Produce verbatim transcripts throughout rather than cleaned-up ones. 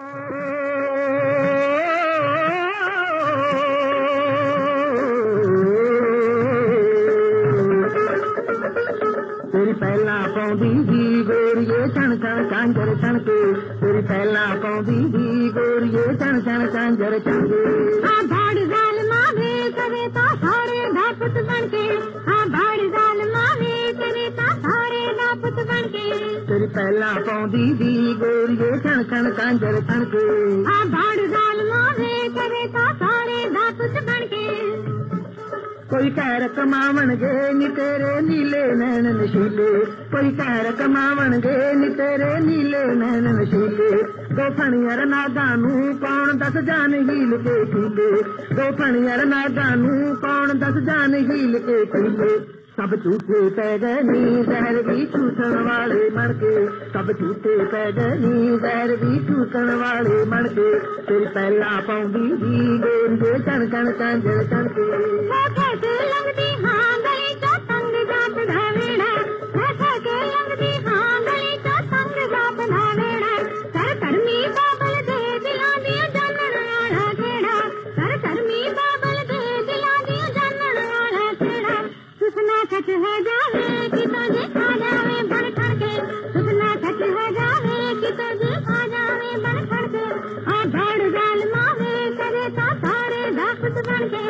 तेरी पहला पौंदी दी गोरिए छण छण झांझर छणके तेरी पहला पौंदी दी गोरिए छण छण झांझर छणके हाँ भाड़ जाल मावे करे तो सारे धापुत बनके हाँ भाड़ जाल मावे करे तो सारे धापुत बनके तेरी पहला पौंदी दी गोरिए छण छण झांझर छणके हाँ भाड़ जाल मावे करे तो सारे धापुत बनके कोई कैर कमावन गे नी तेरे नीले नैन नशीले कोई कैर कमावन गे नी तेरे नीले नैन नशीले दो फणियर नागा नू कौन दस जान हील के खीले दो फणियर नागा नू कौन दस जान हील के खीले सब झूठे पै गए नी जहर भी चूसण वाले बन के सब झूठे पै गए नी जहर भी चूसण वाले बन के तेरी पहला पौंदी दी गोरिए छण छण झांझर छणके कैसे लगती हाँ गली तो तंग जाप धावेड़ा कैसे लगती हाँ गली तो तंग जाप धावेड़ा कर कर्मी बाबल दे दिला दिया जानन वाला खेड़ा कर कर्मी बाबल दे दिला दिया जानन वाला खेड़ा सुसना सच है जावे कि तुझे आ जावे बन खड़के सुसना सच है जावे कि तुझे आ जावे बन खड़के आ भाड़ जाल मावे करे तो सारे धापुत बनके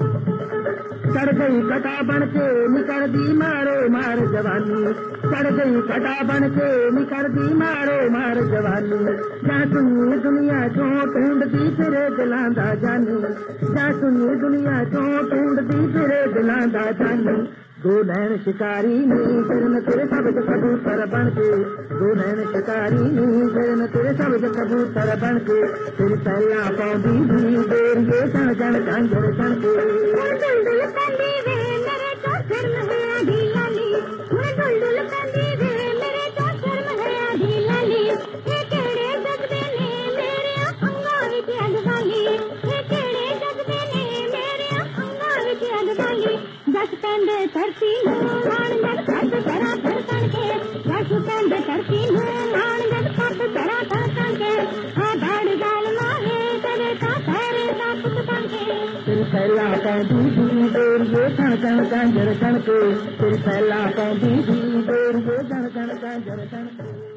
चढ़ गई कटा बन के निकल दी मारो मार जवानी चढ़ गई कटा बन के निकल दी मारो मार जवानी जा सुनी दुनिया चो ढूंढती फिरे दिलांदा जानी जा सुनी दुनिया चो ढूंढती फिरे दिलांदा जानी दो नैन शिकारी नी फिरन तेरे सब कबूतर बन के दो नैन शिकारी नी फिरन तेरे सब कबूतर बन के तेरी पहला पौंदी दी गोरिए छण छण झांझर छणके दुलदुल कंदी वे मेरे तो शर्म है आधी लाली दुलदुल कंदी वे मेरे तो शर्म है आधी लाली ये केड़े जज्बे ने मेरे अंगां विच अगवाली ये केड़े जज्बे ने मेरे अंगां विच अगवाली दस पेंदे धरती नू मान जग सत जरा धड़कन के दस पेंदे धरती नू मान जग सत जरा धड़कन के आ भाड़ जाल मावे करे तो सारे धापुत बनके तेरी पहला पौंदी दी गोरिए छण छण झांझर छणके तेरी पहला पौंदी दी गोरिए छण छण झांझर छणके।